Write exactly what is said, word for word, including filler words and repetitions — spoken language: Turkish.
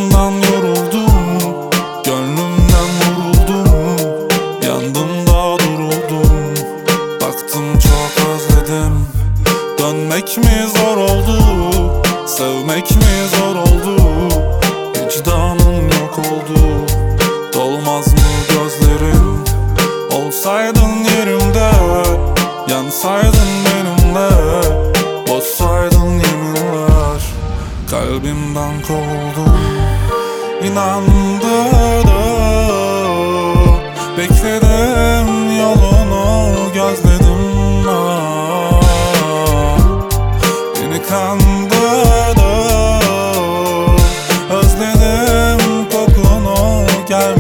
Aşkından yoruldum, gönlümden vuruldum, yandım da duruldum. Baktım çok özledim. Dönmek mi zor oldu, sevmek mi zor oldu? Vicdanın yok oldu, dolmaz mı gözlerin? Olsaydın yerimde, yansaydın benimle, bozsaydın yeminler, kalbimden kovuldum. İnandırdım, bekledim yolunu, gözledim ah. Beni kandırdın, özledim kokunu, gel